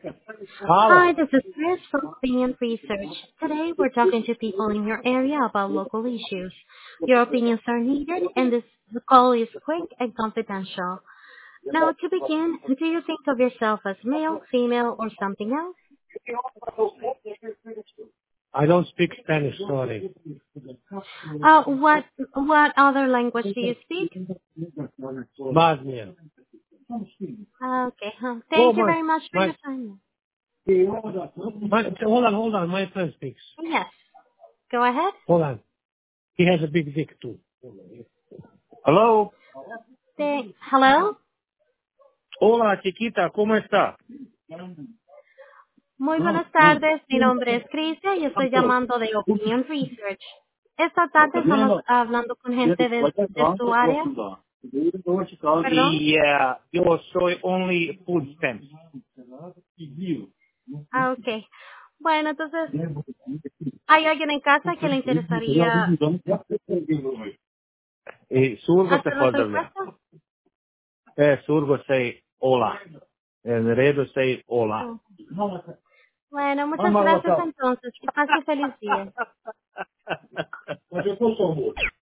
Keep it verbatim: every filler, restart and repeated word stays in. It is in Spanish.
Hi, Hola. this is Chris from Opinion Research. Today, we're talking to people in your area about local issues. Your opinions are needed, and this the call is quick and confidential. Now, to begin, do you think of yourself as male, female, or something else? I don't speak Spanish, sorry. Uh, what what other language do you speak? Bosnia. Okay, huh. Oh, Thank you my, very much for my, your time. my, hold on, hold on, my friend speaks. Yes, go ahead. Hold on. He has a big dick too. Hello. Thank- Hello. Hola, chiquita, ¿cómo está? Muy buenas tardes, mi nombre es Crisia y estoy llamando de Opinion Research. Esta tarde estamos hablando con gente de, de su área. ¿Perdón? Y eh, yo soy only food stamps. Ah, ok. Bueno, entonces, ¿hay alguien en casa que le interesaría Y surgo te hacer nuestra joderle. encuesta? Eh, surgo say hola. En redo say hola. Oh. Bueno, muchas gracias entonces. Que pase feliz día.